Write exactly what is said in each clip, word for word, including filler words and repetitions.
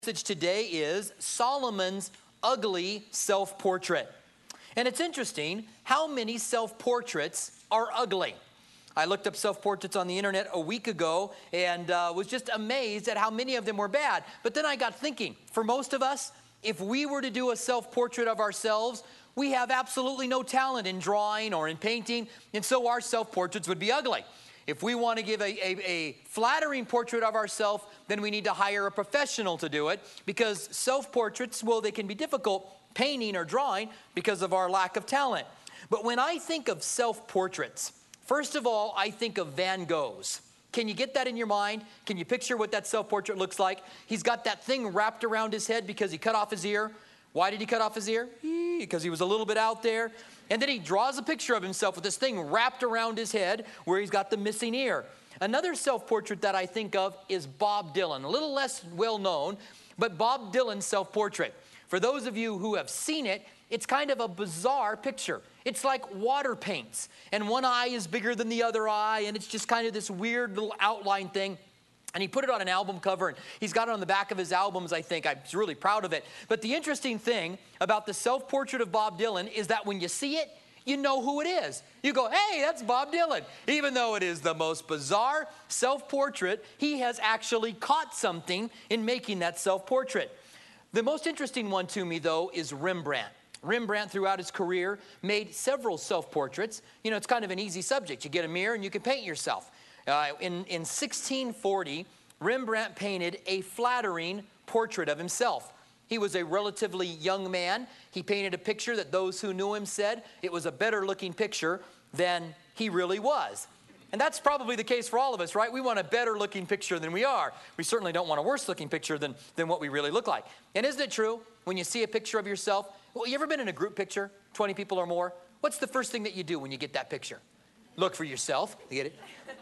Message today is Solomon's ugly self-portrait. And it's interesting how many self-portraits are ugly. I looked up self-portraits on the internet a week ago and uh, was just amazed at how many of them were bad. But then I got thinking, for most of us, if we were to do a self-portrait of ourselves, we have absolutely no talent in drawing or in painting, and so our self-portraits would be ugly. If we want to give a, a, a flattering portrait of ourselves, then we need to hire a professional to do it, because self-portraits, well, they can be difficult painting or drawing because of our lack of talent. But when I think of self-portraits, first of all, I think of Van Gogh's. Can you get that in your mind? Can you picture what that self-portrait looks like? He's got that thing wrapped around his head because he cut off his ear. Why did he cut off his ear? Because he was a little bit out there. And then he draws a picture of himself with this thing wrapped around his head where he's got the missing ear. Another self-portrait that I think of is Bob Dylan. A little less well known, but Bob Dylan's self-portrait. For those of you who have seen it, it's kind of a bizarre picture. It's like water paints, and one eye is bigger than the other eye, and it's just kind of this weird little outline thing. And he put it on an album cover, and he's got it on the back of his albums, I think. I'm really proud of it. But the interesting thing about the self-portrait of Bob Dylan is that when you see it, you know who it is. You go, hey, that's Bob Dylan. Even though it is the most bizarre self-portrait, he has actually caught something in making that self-portrait. The most interesting one to me, though, is Rembrandt. Rembrandt, throughout his career, made several self-portraits. You know, it's kind of an easy subject. You get a mirror and you can paint yourself. Uh, in, in sixteen forty, Rembrandt painted a flattering portrait of himself. He was a relatively young man. He painted a picture that those who knew him said it was a better looking picture than he really was. And that's probably the case for all of us, right? We want a better looking picture than we are. We certainly don't want a worse looking picture than, than what we really look like. And isn't it true, when you see a picture of yourself, well, you ever been in a group picture, twenty people or more? What's the first thing that you do when you get that picture? Look for yourself. You get it?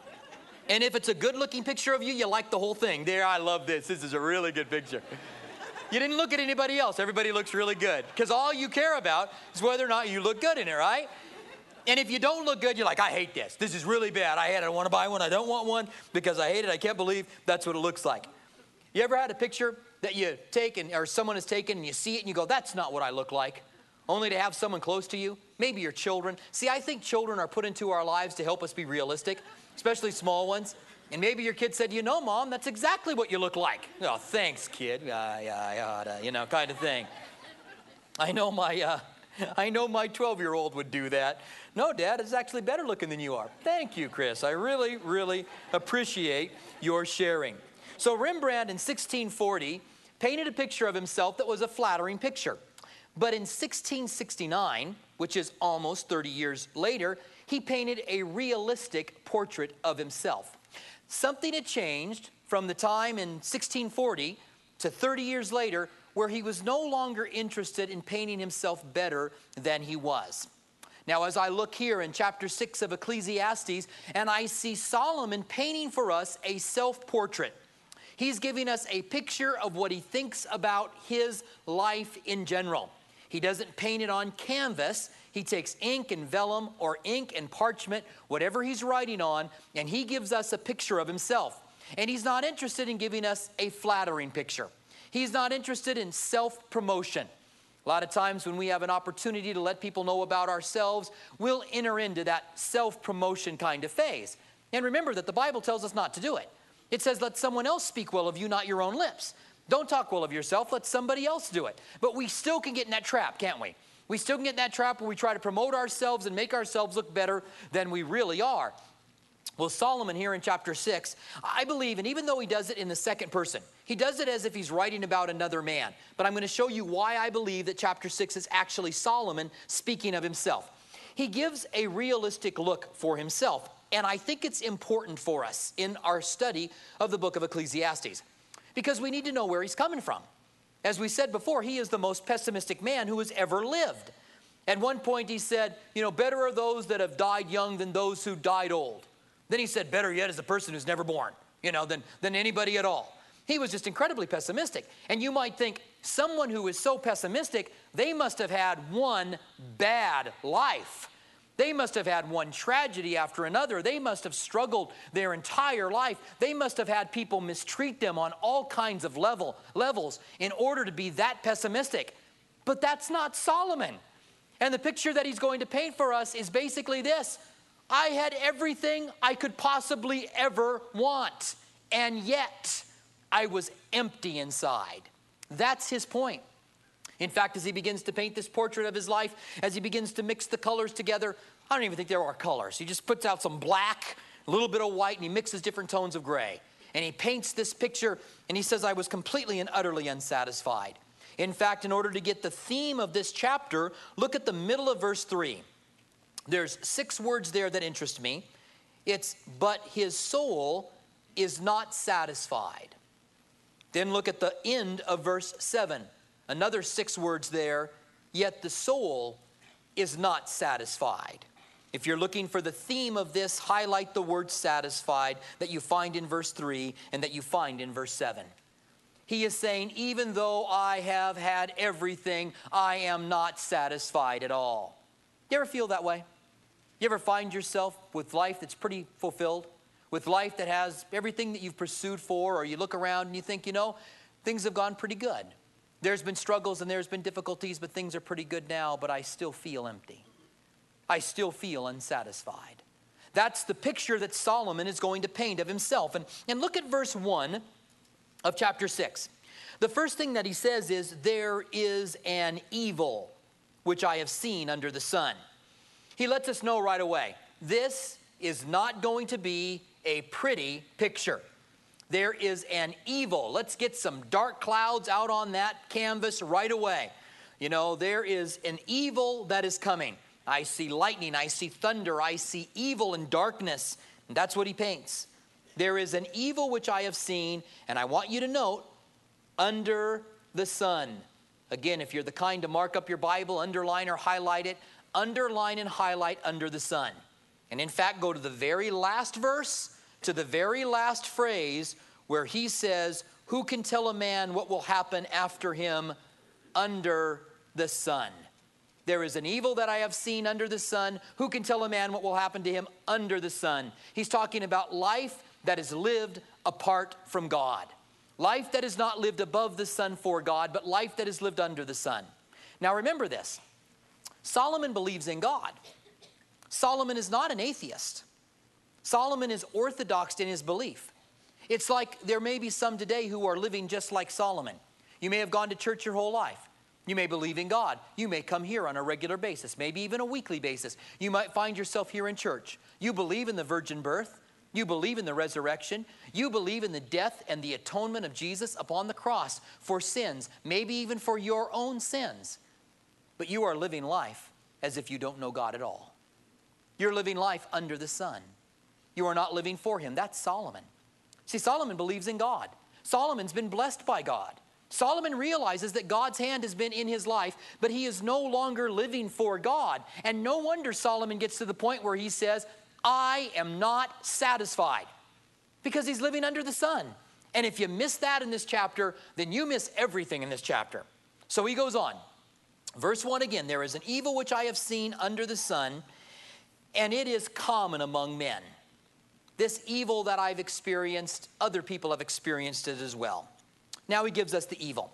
And if it's a good-looking picture of you, you like the whole thing. There, I love this. This is a really good picture. You didn't look at anybody else. Everybody looks really good. Because all you care about is whether or not you look good in it, right? And if you don't look good, you're like, I hate this. This is really bad. I hate it. I want to buy one. I don't want one because I hate it. I can't believe that's what it looks like. You ever had a picture that you take and, or someone has taken and you see it and you go, that's not what I look like? Only to have someone close to you, maybe your children. See, I think children are put into our lives to help us be realistic, especially small ones. And maybe your kid said, you know, Mom, that's exactly what you look like. Oh, thanks, kid. Yeah, yeah, yeah, you know, kind of thing. I know my, uh, I know my twelve-year-old would do that. No, Dad, it's actually better looking than you are. Thank you, Chris. I really, really appreciate your sharing. So Rembrandt in sixteen forty painted a picture of himself that was a flattering picture. But in sixteen sixty-nine, which is almost thirty years later, he painted a realistic portrait of himself. Something had changed from the time in sixteen forty to thirty years later, where he was no longer interested in painting himself better than he was. Now, as I look here in chapter six of Ecclesiastes, and I see Solomon painting for us a self-portrait. He's giving us a picture of what he thinks about his life in general. He doesn't paint it on canvas. He takes ink and vellum or ink and parchment, whatever he's writing on, and he gives us a picture of himself. And he's not interested in giving us a flattering picture. He's not interested in self-promotion. A lot of times when we have an opportunity to let people know about ourselves, we'll enter into that self-promotion kind of phase. And remember that the Bible tells us not to do it. It says, let someone else speak well of you, not your own lips. Don't talk well of yourself. Let somebody else do it. But we still can get in that trap, can't we? We still can get in that trap where we try to promote ourselves and make ourselves look better than we really are. Well, Solomon here in chapter six, I believe, and even though he does it in the second person, he does it as if he's writing about another man. But I'm going to show you why I believe that chapter six is actually Solomon speaking of himself. He gives a realistic look for himself. And I think it's important for us in our study of the book of Ecclesiastes, because we need to know where he's coming from. As we said before, he is the most pessimistic man who has ever lived. At one point he said, you know, better are those that have died young than those who died old. Then he said, better yet is the person who's never born, you know, than, than anybody at all. He was just incredibly pessimistic. And you might think, someone who is so pessimistic, they must have had one bad life. They must have had one tragedy after another. They must have struggled their entire life. They must have had people mistreat them on all kinds of level, levels in order to be that pessimistic. But that's not Solomon. And the picture that he's going to paint for us is basically this. I had everything I could possibly ever want, and yet I was empty inside. That's his point. In fact, as he begins to paint this portrait of his life, as he begins to mix the colors together, I don't even think there are colors. He just puts out some black, a little bit of white, and he mixes different tones of gray. And he paints this picture, and he says, I was completely and utterly unsatisfied. In fact, in order to get the theme of this chapter, look at the middle of verse three. There's six words there that interest me. It's, but his soul is not satisfied. Then look at the end of verse seven. Another six words there, yet the soul is not satisfied. If you're looking for the theme of this, highlight the word satisfied that you find in verse three and that you find in verse seven. He is saying, even though I have had everything, I am not satisfied at all. You ever feel that way? You ever find yourself with life that's pretty fulfilled? With life that has everything that you've pursued for, or you look around and you think, you know, things have gone pretty good. There's been struggles and there's been difficulties, but things are pretty good now, but I still feel empty. I still feel unsatisfied. That's the picture that Solomon is going to paint of himself. And, and look at verse one of chapter six. The first thing that he says is, there is an evil which I have seen under the sun. He lets us know right away, this is not going to be a pretty picture. There is an evil. Let's get some dark clouds out on that canvas right away. You know, there is an evil that is coming. I see lightning, I see thunder, I see evil and darkness. And that's what he paints. There is an evil which I have seen, and I want you to note, under the sun. Again, if you're the kind to mark up your Bible, underline or highlight it, underline and highlight under the sun. And in fact, go to the very last verse, to the very last phrase where he says, who can tell a man what will happen after him under the sun? There is an evil that I have seen under the sun. Who can tell a man what will happen to him under the sun? He's talking about life that is lived apart from God. Life that is not lived above the sun for God, but life that is lived under the sun. Now remember this. Solomon believes in God. Solomon is not an atheist. Solomon is orthodox in his belief. It's like there may be some today who are living just like Solomon. You may have gone to church your whole life. You may believe in God. You may come here on a regular basis, maybe even a weekly basis. You might find yourself here in church. You believe in the virgin birth. You believe in the resurrection. You believe in the death and the atonement of Jesus upon the cross for sins, maybe even for your own sins. But you are living life as if you don't know God at all. You're living life under the sun. You are not living for him. That's Solomon. See, Solomon believes in God. Solomon's been blessed by God. Solomon realizes that God's hand has been in his life, but he is no longer living for God. And no wonder Solomon gets to the point where he says, I am not satisfied, because he's living under the sun. And if you miss that in this chapter, then you miss everything in this chapter. So he goes on. Verse one again, there is an evil which I have seen under the sun, and it is common among men. This evil that I've experienced, other people have experienced it as well. Now he gives us the evil.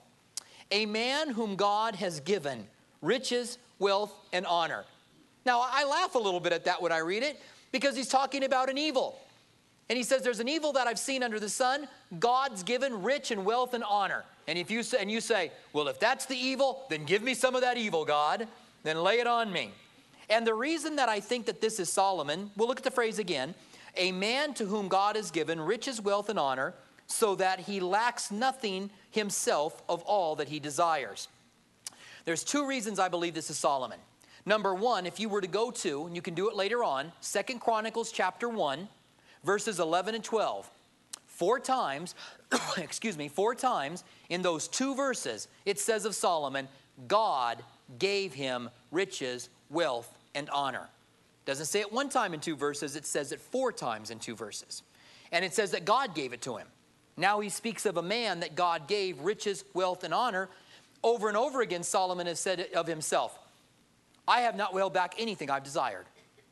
A man whom God has given riches, wealth, and honor. Now I laugh a little bit at that when I read it, because he's talking about an evil. And he says there's an evil that I've seen under the sun. God's given rich and wealth and honor. And if you say, and you say, well, if that's the evil, then give me some of that evil, God. Then lay it on me. And the reason that I think that this is Solomon, we'll look at the phrase again. A man to whom God has given riches, wealth, and honor, so that he lacks nothing himself of all that he desires. There's two reasons I believe this is Solomon. Number one, if you were to go to, and you can do it later on, Second Chronicles chapter one, verses eleven and twelve. Four times, excuse me, four times in those two verses, it says of Solomon, God gave him riches, wealth, and honor. Doesn't say it one time in two verses, it says it four times in two verses. And it says that God gave it to him. Now he speaks of a man that God gave riches, wealth, and honor. Over and over again, Solomon has said of himself, I have not held back anything I've desired.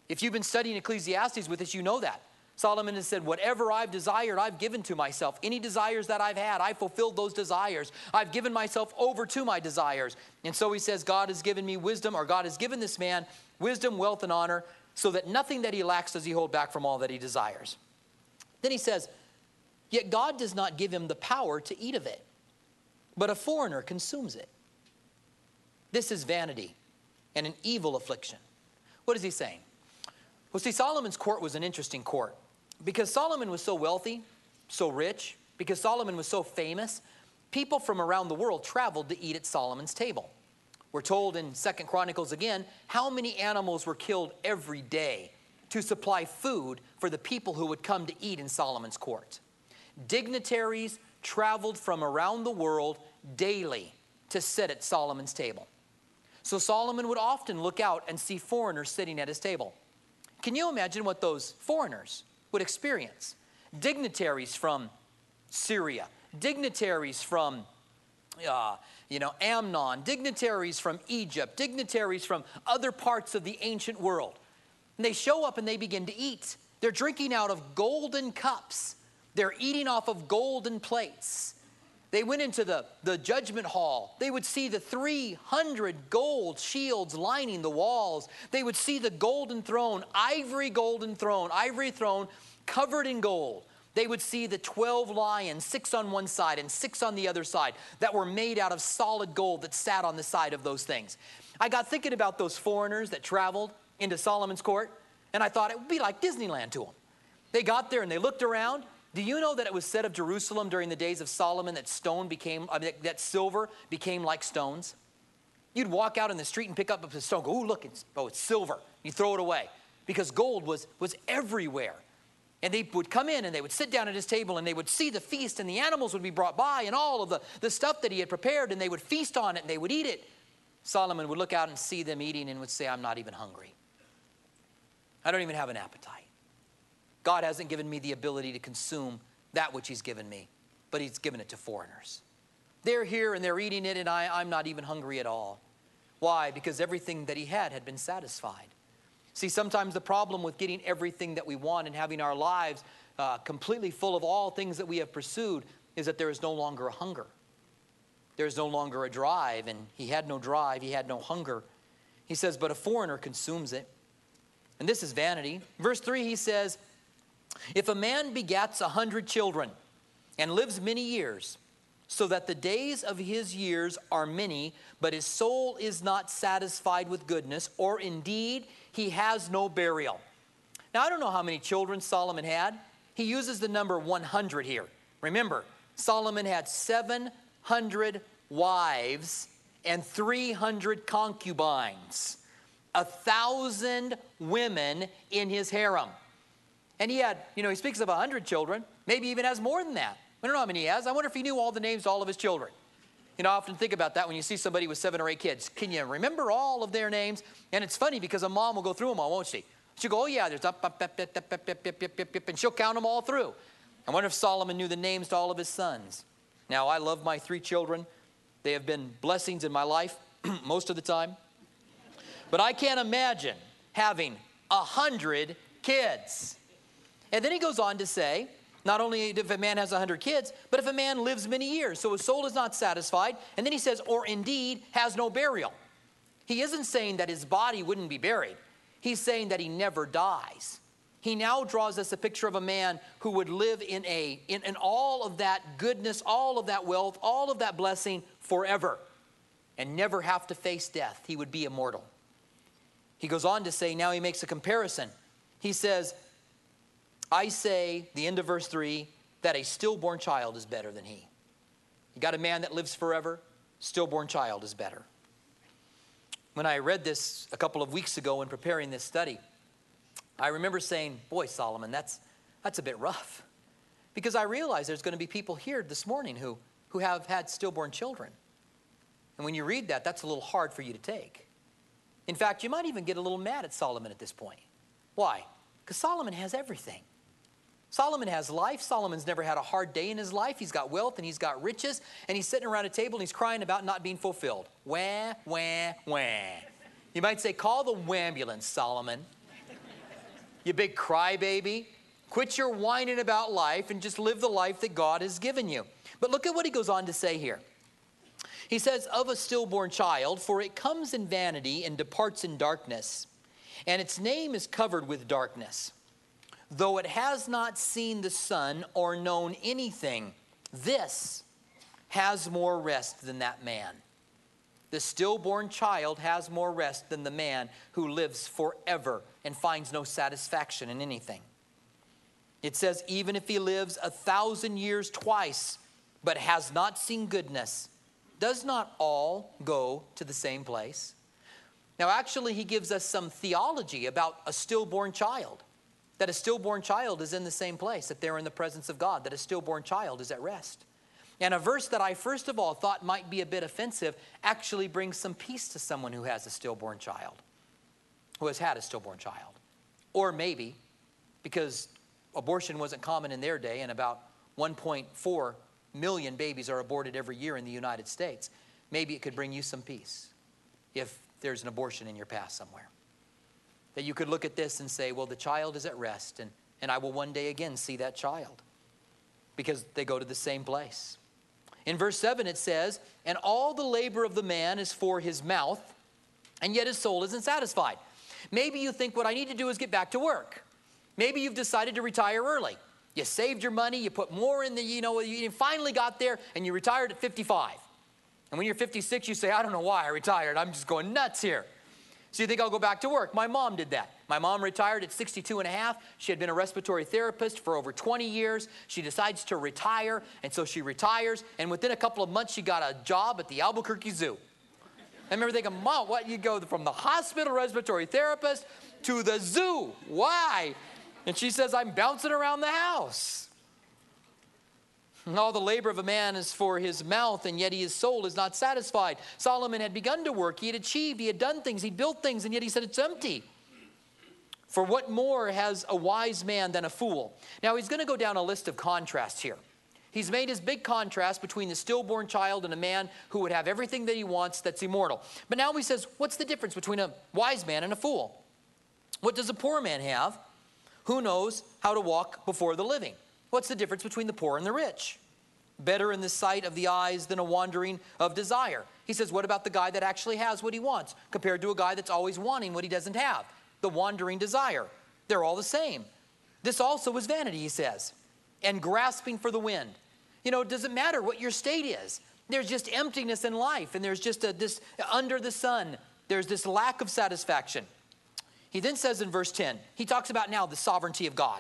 If you've been studying Ecclesiastes with us, you know that. Solomon has said, whatever I've desired, I've given to myself. Any desires that I've had, I've fulfilled those desires. I've given myself over to my desires. And so he says, God has given me wisdom, or God has given this man wisdom, wealth, and honor, so that nothing that he lacks does he hold back from all that he desires. Then he says, yet God does not give him the power to eat of it, but a foreigner consumes it. This is vanity and an evil affliction. What is he saying? Well, see, Solomon's court was an interesting court. Because Solomon was so wealthy, so rich, because Solomon was so famous, people from around the world traveled to eat at Solomon's table. We're told in Second Chronicles again how many animals were killed every day to supply food for the people who would come to eat in Solomon's court. Dignitaries traveled from around the world daily to sit at Solomon's table. So Solomon would often look out and see foreigners sitting at his table. Can you imagine what those foreigners would experience? Dignitaries from Syria, dignitaries from uh, you know, Amnon, dignitaries from Egypt, dignitaries from other parts of the ancient world. And they show up and they begin to eat. They're drinking out of golden cups. They're eating off of golden plates. They went into the, the judgment hall. They would see the three hundred gold shields lining the walls. They would see the golden throne, ivory golden throne, ivory throne covered in gold. They would see the twelve lions, six on one side and six on the other side, that were made out of solid gold that sat on the side of those things. I got thinking about those foreigners that traveled into Solomon's court, and I thought it would be like Disneyland to them. They got there and they looked around. Do you know that it was said of Jerusalem during the days of Solomon that stone became, I mean, that silver became like stones? You'd walk out in the street and pick up a stone, go, ooh, look, it's, oh, it's silver. You throw it away because gold was, was everywhere. And they would come in and they would sit down at his table and they would see the feast, and the animals would be brought by and all of the, the stuff that he had prepared, and they would feast on it and they would eat it. Solomon would look out and see them eating and would say, I'm not even hungry. I don't even have an appetite. God hasn't given me the ability to consume that which he's given me, but he's given it to foreigners. They're here and they're eating it, and I, I'm not even hungry at all. Why? Because everything that he had had been satisfied. See, sometimes the problem with getting everything that we want and having our lives uh, completely full of all things that we have pursued is that there is no longer a hunger. There is no longer a drive, and he had no drive, he had no hunger. He says, but a foreigner consumes it. And this is vanity. Verse three, he says, if a man begats a hundred children and lives many years, so that the days of his years are many, but his soul is not satisfied with goodness, or indeed he has no burial. Now, I don't know how many children Solomon had. He uses the number one hundred here. Remember, Solomon had seven hundred wives and three hundred concubines, a thousand women in his harem. And he had, you know, he speaks of a hundred children, maybe even has more than that. I don't know how many he has. I wonder if he knew all the names of all of his children. You know, I often think about that when you see somebody with seven or eight kids. Can you remember all of their names? And it's funny because a mom will go through them all, won't she? She'll go, oh yeah, there's up, up, up, up, up, up, up, up, up, up, and she'll count them all through. I wonder if Solomon knew the names to all of his sons. Now, I love my three children. They have been blessings in my life most of the time. But I can't imagine having a hundred kids. And then he goes on to say, not only if a man has a hundred kids, but if a man lives many years, so his soul is not satisfied. And then he says, or indeed has no burial. He isn't saying that his body wouldn't be buried. He's saying that he never dies. He now draws us a picture of a man who would live in, a, in, in all of that goodness, all of that wealth, all of that blessing forever, and never have to face death. He would be immortal. He goes on to say, now he makes a comparison. He says, I say, the end of verse three, that a stillborn child is better than he. You got a man that lives forever, stillborn child is better. When I read this a couple of weeks ago in preparing this study, I remember saying, boy, Solomon, that's, that's a bit rough. Because I realize there's going to be people here this morning who, who have had stillborn children. And when you read that, that's a little hard for you to take. In fact, you might even get a little mad at Solomon at this point. Why? Because Solomon has everything. Solomon has life. Solomon's never had a hard day in his life. He's got wealth and he's got riches. And he's sitting around a table and he's crying about not being fulfilled. Wah, wah, wah. You might say, call the wambulance, Solomon. you big crybaby. Quit your whining about life and just live the life that God has given you. But look at what he goes on to say here. He says, of a stillborn child, for it comes in vanity and departs in darkness, and its name is covered with darkness. Though it has not seen the sun or known anything, this has more rest than that man. The stillborn child has more rest than the man who lives forever and finds no satisfaction in anything. It says, even if he lives a thousand years twice, but has not seen goodness, does not all go to the same place? Now, actually, he gives us some theology about a stillborn child, that a stillborn child is in the same place, that they're in the presence of God, that a stillborn child is at rest. And a verse that I first of all thought might be a bit offensive actually brings some peace to someone who has a stillborn child, who has had a stillborn child. Or maybe, because abortion wasn't common in their day and about one point four million babies are aborted every year in the United States, maybe it could bring you some peace if there's an abortion in your past somewhere. That you could look at this and say, well, the child is at rest, and, and I will one day again see that child, because they go to the same place. In verse seven it says, and all the labor of the man is for his mouth, and yet his soul isn't satisfied. Maybe you think what I need to do is get back to work. Maybe you've decided to retire early. You saved your money, you put more in the, you know, you finally got there, and you retired at fifty-five. And when you're fifty-six, you say, I don't know why I retired. I'm just going nuts here. So you think, I'll go back to work. My mom did that. My mom retired at sixty-two and a half. She had been a respiratory therapist for over twenty years. She decides to retire, and so she retires, and within a couple of months, she got a job at the Albuquerque Zoo. I remember thinking, Mom, what? You go from the hospital respiratory therapist to the zoo. Why? And she says, I'm bouncing around the house. And all the labor of a man is for his mouth, and yet his soul is not satisfied. Solomon had begun to work. He had achieved. He had done things. He'd built things, and yet he said it's empty. For what more has a wise man than a fool? Now, he's going to go down a list of contrasts here. He's made his big contrast between the stillborn child and a man who would have everything that he wants that's immortal. But now he says, what's the difference between a wise man and a fool? What does a poor man have? Who knows how to walk before the living? What's the difference between the poor and the rich? Better in the sight of the eyes than a wandering of desire. He says, what about the guy that actually has what he wants compared to a guy that's always wanting what he doesn't have? The wandering desire. They're all the same. This also is vanity, he says, and grasping for the wind. You know, it doesn't matter what your state is. There's just emptiness in life, and there's just a, this, under the sun, there's this lack of satisfaction. He then says in verse ten, he talks about now the sovereignty of God.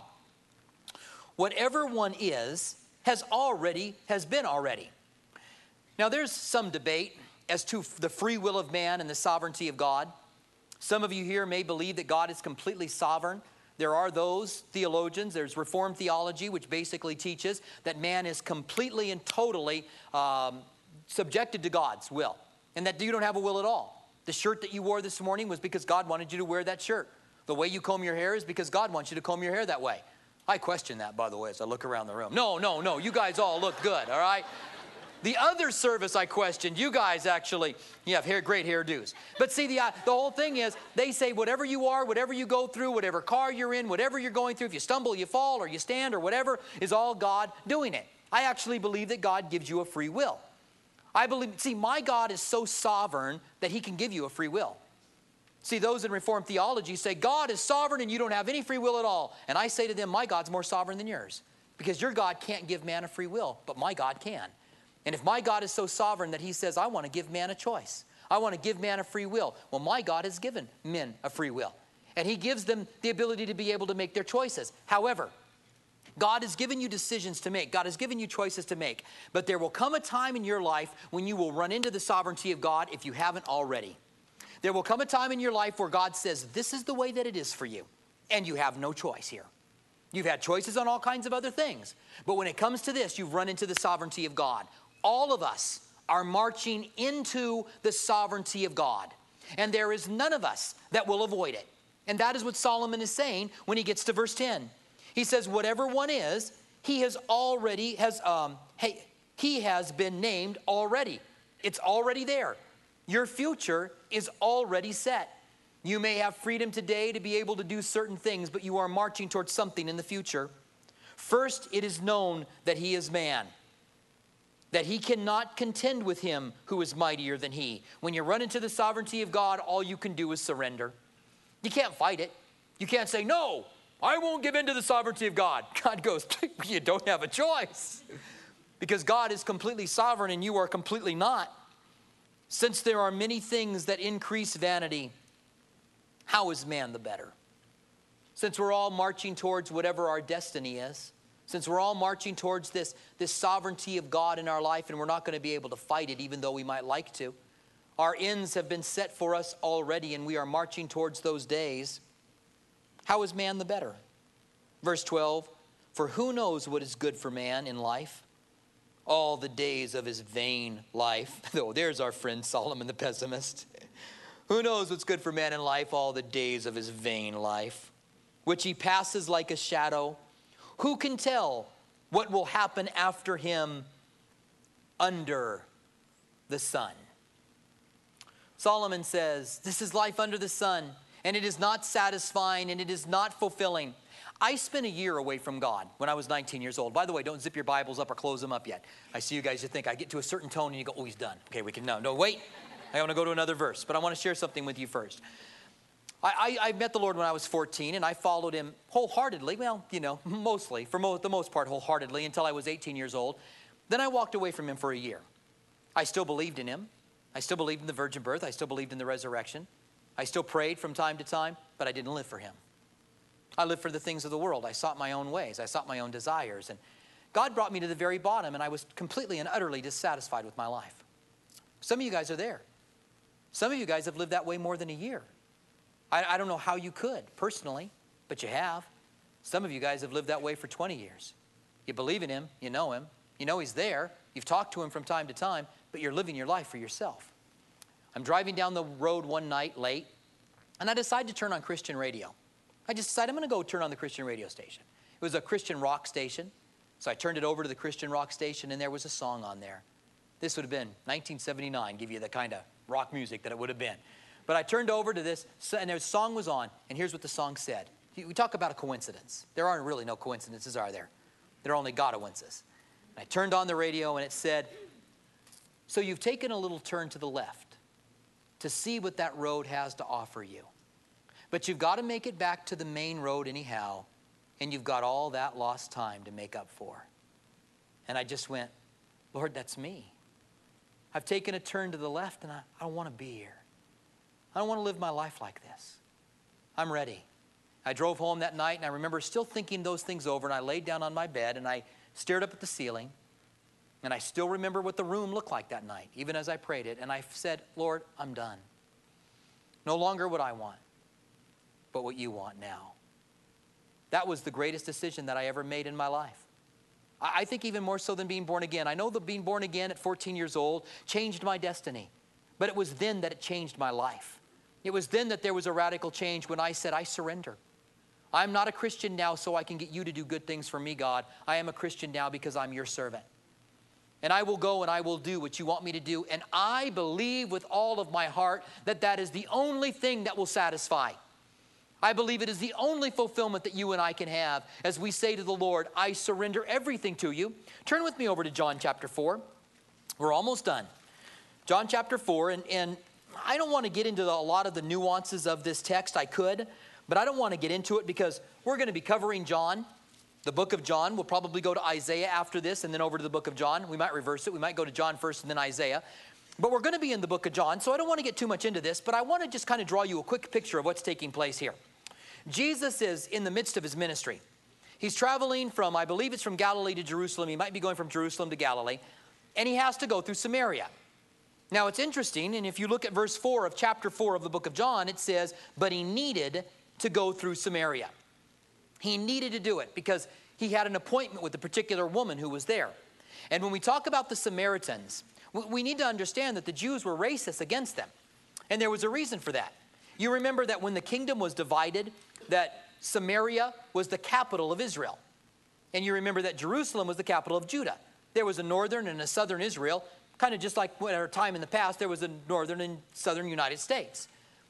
Whatever one is, has already, has been already. Now there's some debate as to the free will of man and the sovereignty of God. Some of you here may believe that God is completely sovereign. There are those theologians, there's Reformed theology, which basically teaches that man is completely and totally um, subjected to God's will, and that you don't have a will at all. The shirt that you wore this morning was because God wanted you to wear that shirt. The way you comb your hair is because God wants you to comb your hair that way. I question that, by the way, as I look around the room. No, no, no, you guys all look good, all right? The other service I questioned, you guys actually, you have hair, great hairdos. But see, the, uh, the whole thing is, they say whatever you are, whatever you go through, whatever car you're in, whatever you're going through, if you stumble, you fall, or you stand, or whatever, is all God doing it. I actually believe that God gives you a free will. I believe, see, my God is so sovereign that he can give you a free will. See, those in Reformed theology say, God is sovereign and you don't have any free will at all. And I say to them, my God's more sovereign than yours. Because your God can't give man a free will, but my God can. And if my God is so sovereign that he says, I want to give man a choice. I want to give man a free will. Well, my God has given men a free will. And he gives them the ability to be able to make their choices. However, God has given you decisions to make. God has given you choices to make. But there will come a time in your life when you will run into the sovereignty of God if you haven't already. There will come a time in your life where God says, this is the way that it is for you. And you have no choice here. You've had choices on all kinds of other things. But when it comes to this, you've run into the sovereignty of God. All of us are marching into the sovereignty of God. And there is none of us that will avoid it. And that is what Solomon is saying when he gets to verse ten. He says, whatever one is, he has already, has, um, hey, he has been named already. It's already there. Your future is already set. You may have freedom today to be able to do certain things, but you are marching towards something in the future. First, it is known that he is man, that he cannot contend with him who is mightier than he. When you run into the sovereignty of God, all you can do is surrender. You can't fight it. You can't say, no, I won't give in to the sovereignty of God. God goes, you don't have a choice. Because God is completely sovereign and you are completely not. Since there are many things that increase vanity, how is man the better? Since we're all marching towards whatever our destiny is, since we're all marching towards this, this sovereignty of God in our life, and we're not going to be able to fight it even though we might like to, our ends have been set for us already and we are marching towards those days. How is man the better? Verse twelve, for who knows what is good for man in life? All the days of his vain life. Oh, there's our friend Solomon the pessimist. Who knows what's good for man in life? All the days of his vain life, which he passes like a shadow. Who can tell what will happen after him under the sun? Solomon says, this is life under the sun, and it is not satisfying, and it is not fulfilling. I spent a year away from God when I was nineteen years old. By the way, don't zip your Bibles up or close them up yet. I see you guys, you think I get to a certain tone and you go, oh, he's done. Okay, we can, no, no, wait. I want to go to another verse, but I want to share something with you first. I, I, I met the Lord when I was fourteen, and I followed him wholeheartedly. Well, you know, mostly, for mo the most part, wholeheartedly until I was eighteen years old. Then I walked away from him for a year. I still believed in him. I still believed in the virgin birth. I still believed in the resurrection. I still prayed from time to time, but I didn't live for him. I lived for the things of the world. I sought my own ways. I sought my own desires. And God brought me to the very bottom, and I was completely and utterly dissatisfied with my life. Some of you guys are there. Some of you guys have lived that way more than a year. I, I don't know how you could, personally, but you have. Some of you guys have lived that way for twenty years. You believe in him. You know him. You know he's there. You've talked to him from time to time, but you're living your life for yourself. I'm driving down the road one night late, and I decided to turn on Christian radio. I just decided I'm going to go turn on the Christian radio station. It was a Christian rock station, so I turned it over to the Christian rock station, and there was a song on there. This would have been nineteen seventy-nine, give you the kind of rock music that it would have been. But I turned over to this, and the song was on, and here's what the song said. We talk about a coincidence. There aren't really no coincidences, are there? There are only God-oinces. I turned on the radio, and it said, so you've taken a little turn to the left to see what that road has to offer you. But you've got to make it back to the main road anyhow, and you've got all that lost time to make up for. And I just went, Lord, that's me. I've taken a turn to the left, and I, I don't want to be here. I don't want to live my life like this. I'm ready. I drove home that night, and I remember still thinking those things over, and I laid down on my bed, and I stared up at the ceiling, and I still remember what the room looked like that night, even as I prayed it, and I said, Lord, I'm done. No longer what I want, but what you want now. That was the greatest decision that I ever made in my life. I think even more so than being born again. I know that being born again at fourteen years old changed my destiny, but it was then that it changed my life. It was then that there was a radical change when I said, I surrender. I'm not a Christian now so I can get you to do good things for me, God. I am a Christian now because I'm your servant. And I will go and I will do what you want me to do. And I believe with all of my heart that that is the only thing that will satisfy. I believe it is the only fulfillment that you and I can have as we say to the Lord, I surrender everything to you. Turn with me over to John chapter four. We're almost done. John chapter four, and, and I don't want to get into the, a lot of the nuances of this text. I could, but I don't want to get into it because we're going to be covering John, the book of John. We'll probably go to Isaiah after this and then over to the book of John. We might reverse it. We might go to John first and then Isaiah. But we're going to be in the book of John, so I don't want to get too much into this, but I want to just kind of draw you a quick picture of what's taking place here. Jesus is in the midst of his ministry. He's traveling from, I believe it's from Galilee to Jerusalem. He might be going from Jerusalem to Galilee, and he has to go through Samaria. Now, it's interesting, and if you look at verse four of chapter four of the book of John, it says, but he needed to go through Samaria. He needed to do it because he had an appointment with a particular woman who was there. And when we talk about the Samaritans, we need to understand that the Jews were racist against them. And there was a reason for that. You remember that when the kingdom was divided, that Samaria was the capital of Israel. And you remember that Jerusalem was the capital of Judah. There was a northern and a southern Israel, kind of just like at our time in the past, there was a northern and southern United States.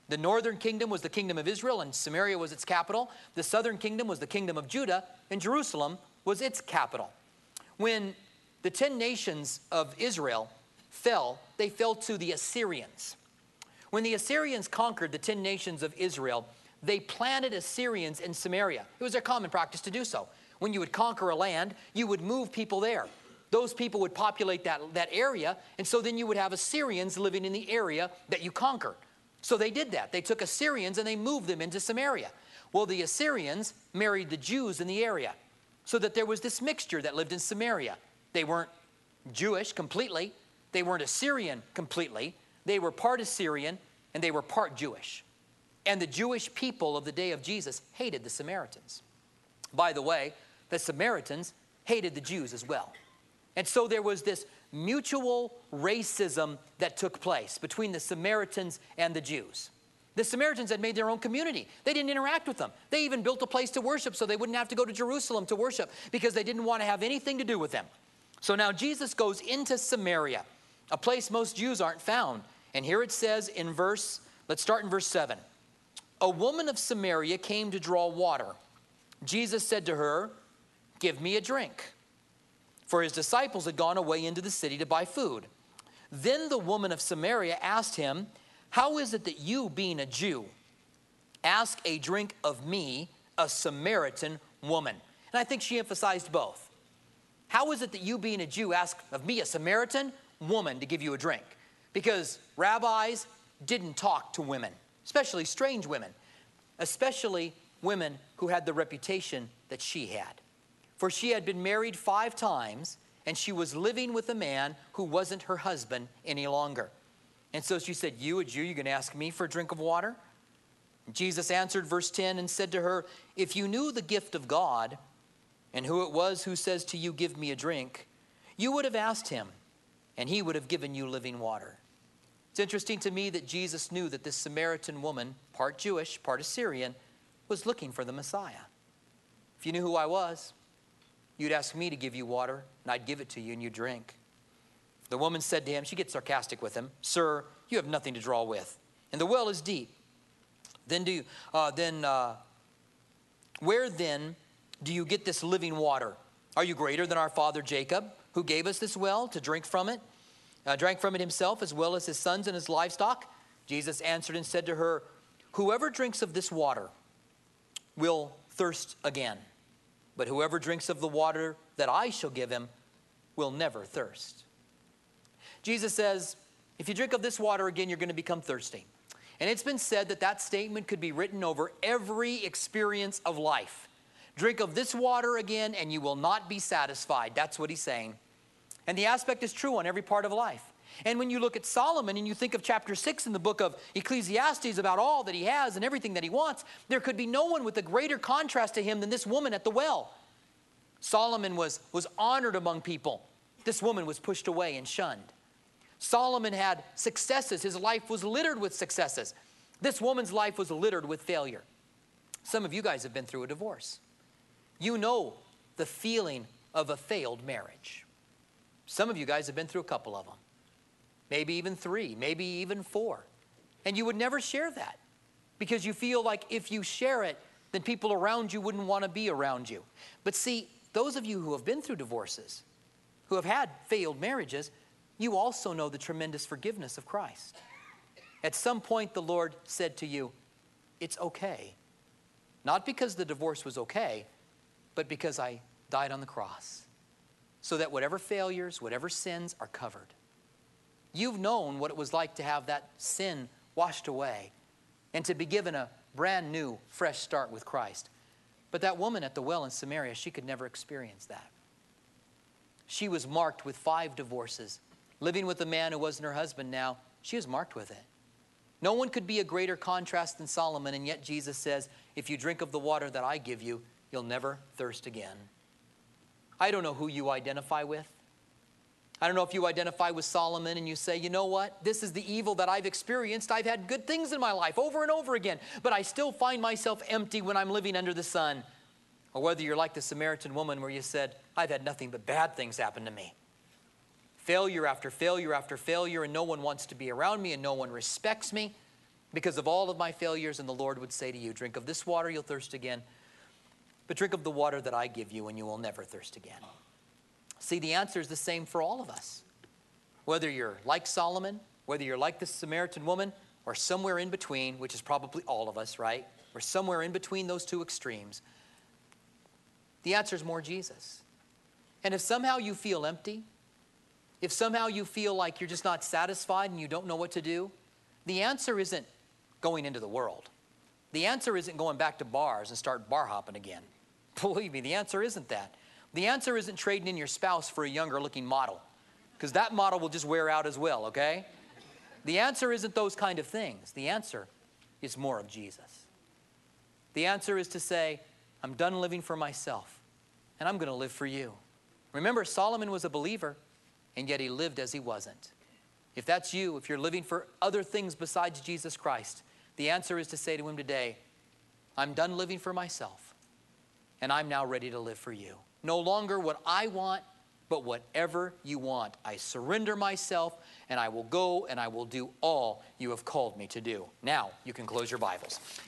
The northern kingdom was the kingdom of Israel, and Samaria was its capital. The southern kingdom was the kingdom of Judah, and Jerusalem was its capital. When the ten nations of Israel fell, they fell to the Assyrians. When the Assyrians conquered the ten nations of Israel, they planted Assyrians in Samaria. It was their common practice to do so. When you would conquer a land, you would move people there. Those people would populate that, that area, and so then you would have Assyrians living in the area that you conquered. So they did that. They took Assyrians and they moved them into Samaria. Well, the Assyrians married the Jews in the area, so that there was this mixture that lived in Samaria. They weren't Jewish completely. They weren't Assyrian completely. They were part Assyrian and they were part Jewish. And the Jewish people of the day of Jesus hated the Samaritans. By the way, the Samaritans hated the Jews as well. And so there was this mutual racism that took place between the Samaritans and the Jews. The Samaritans had made their own community. They didn't interact with them. They even built a place to worship so they wouldn't have to go to Jerusalem to worship because they didn't want to have anything to do with them. So now Jesus goes into Samaria, a place most Jews aren't found. And here it says in verse, let's start in verse seven. A woman of Samaria came to draw water. Jesus said to her, "Give me a drink." For his disciples had gone away into the city to buy food. Then the woman of Samaria asked him, "How is it that you, being a Jew, ask a drink of me, a Samaritan woman?" And I think she emphasized both. How is it that you, being a Jew, ask of me, a Samaritan woman, to give you a drink? Because rabbis didn't talk to women, especially strange women, especially women who had the reputation that she had. For she had been married five times, and she was living with a man who wasn't her husband any longer. And so she said, "You, a Jew, you're going to ask me for a drink of water?" And Jesus answered, verse ten, and said to her, "If you knew the gift of God, and who it was who says to you, 'Give me a drink,' you would have asked him, and he would have given you living water." It's interesting to me that Jesus knew that this Samaritan woman, part Jewish, part Assyrian, was looking for the Messiah. If you knew who I was, you'd ask me to give you water, and I'd give it to you, and you drink. The woman said to him, she gets sarcastic with him, "Sir, you have nothing to draw with, and the well is deep. Then do you, uh, then uh, where then do you get this living water? Are you greater than our father Jacob, who gave us this well to drink from it, uh, drank from it himself, as well as his sons and his livestock?" Jesus answered and said to her, "Whoever drinks of this water will thirst again. But whoever drinks of the water that I shall give him will never thirst." Jesus says, if you drink of this water again, you're going to become thirsty. And it's been said that that statement could be written over every experience of life. Drink of this water again and you will not be satisfied. That's what he's saying. And the aspect is true on every part of life. And when you look at Solomon and you think of chapter six in the book of Ecclesiastes about all that he has and everything that he wants, there could be no one with a greater contrast to him than this woman at the well. Solomon was, was honored among people. This woman was pushed away and shunned. Solomon had successes. His life was littered with successes. This woman's life was littered with failure. Some of you guys have been through a divorce. You know the feeling of a failed marriage. Some of you guys have been through a couple of them. Maybe even three, maybe even four. And you would never share that because you feel like if you share it, then people around you wouldn't want to be around you. But see, those of you who have been through divorces, who have had failed marriages, you also know the tremendous forgiveness of Christ. At some point, the Lord said to you, "It's okay." Not because the divorce was okay, but because I died on the cross so that whatever failures, whatever sins are covered. You've known what it was like to have that sin washed away and to be given a brand new, fresh start with Christ. But that woman at the well in Samaria, she could never experience that. She was marked with five divorces. Living with a man who wasn't her husband now, she was marked with it. No one could be a greater contrast than Solomon, and yet Jesus says, if you drink of the water that I give you, you'll never thirst again. I don't know who you identify with. I don't know if you identify with Solomon and you say, you know what? This is the evil that I've experienced. I've had good things in my life over and over again, but I still find myself empty when I'm living under the sun. Or whether you're like the Samaritan woman where you said, I've had nothing but bad things happen to me. Failure after failure after failure, and no one wants to be around me and no one respects me. because of all of my failures, and the Lord would say to you, drink of this water, you'll thirst again, but drink of the water that I give you and you will never thirst again. See, the answer is the same for all of us. Whether you're like Solomon, whether you're like this Samaritan woman, or somewhere in between, which is probably all of us, right? We're somewhere in between those two extremes. The answer is more Jesus. And if somehow you feel empty, if somehow you feel like you're just not satisfied and you don't know what to do, the answer isn't going into the world. The answer isn't going back to bars and start bar hopping again. Believe me, the answer isn't that. The answer isn't trading in your spouse for a younger looking model, because that model will just wear out as well, okay? The answer isn't those kind of things. The answer is more of Jesus. The answer is to say, I'm done living for myself, and I'm going to live for you. Remember, Solomon was a believer, and yet he lived as he wasn't. If that's you, if you're living for other things besides Jesus Christ, the answer is to say to him today, I'm done living for myself, and I'm now ready to live for you. No longer what I want, but whatever you want. I surrender myself, and I will go and I will do all you have called me to do. Now, you can close your Bibles.